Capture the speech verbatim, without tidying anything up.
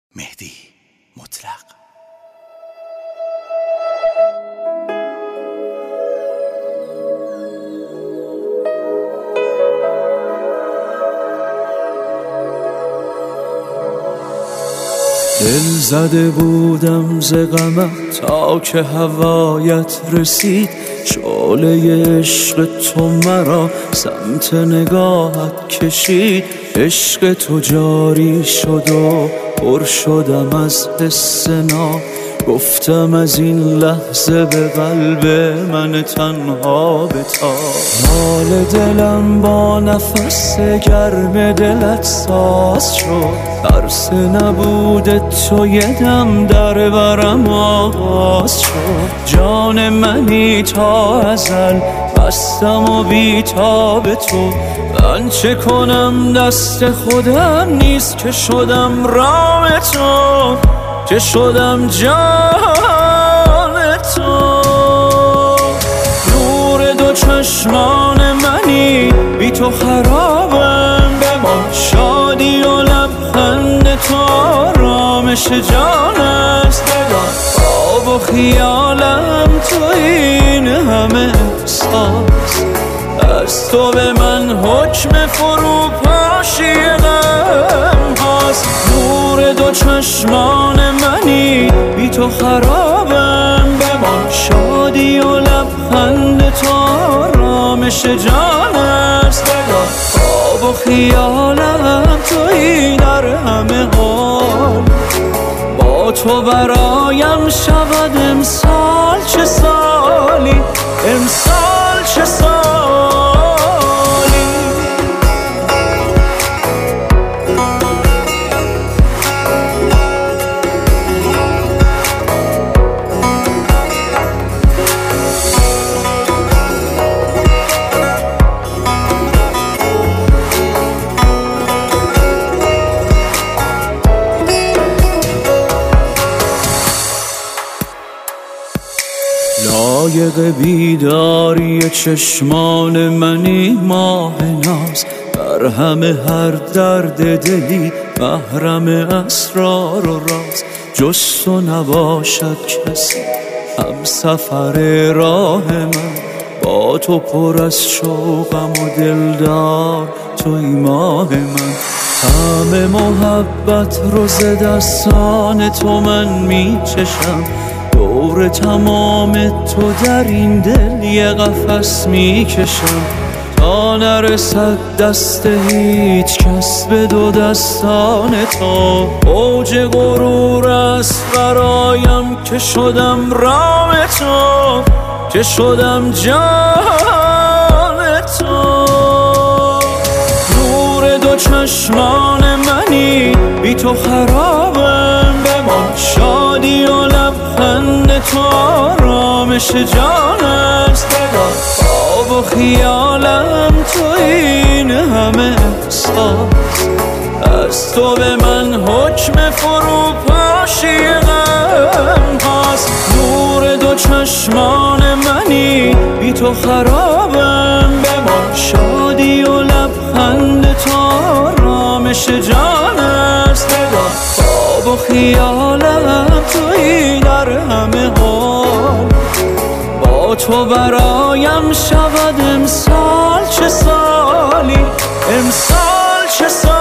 مهدی مطلق. دل زده بودم ز غمت تا که هوایت رسید، شعله عشق تو مرا سمت نگاهت کشید. عشق تو جاری شد و پر شدم از حس ناب، گفتم از این لحظه به قلب من تنها بتاب. حال دلم با نفس گرم دلت ساز شد، ترس نبود تو یه دم در برم آغاز شد. جان منی تا ازل بستم و بیتاب تو، من چه کنم دست خودم نیست که شدم رام تو، که شدم جان تو. نور دو چشمان منی بی تو خرابم، بمان شادی و لبخند تو آرامش جان است. بدان خواب و خیالم تو این همه احساس، از تو به من حکم فروپاشی غم هاست. نور دو چشمان منی بی تو خرابم، بمان شادی و لبخند تو آرامش جان است. بدان خواب و خیالم تویی در همه حال، با تو برایم شود امسال چه سالی، امسال چه سالی. لایق بیداری چشمان منی ماه ناز، بر همه هر درد دلی محرم اسرار و راز. جز تو نباشد کسی هم سفر راه من، با تو پر از شوقم و دلدار توی ماه من. همه محبت رو ز دستان تو من میچشم، دور تمام تو در این دل یه قفس میکشم. تا نرسد دست هیچ کس به دو دستان تو، اوج غرور است برایم که شدم رام تو، که شدم جان تو. نور دو چشمان منی بی تو خرابم، بمان شادی و لبخند تو آرامش جان است. بدان خواب و خیالم تو این همه احساس، از تو به من حکم فروپاشی غم هاست. نور دو چشمان منی بی تو خرابم، بمان شادی و لبخند تو آرامش جان است. بدان خواب و خیالم تویی در همه حال، با تو برایم شود امسال چه سالی، امسال چه سالی.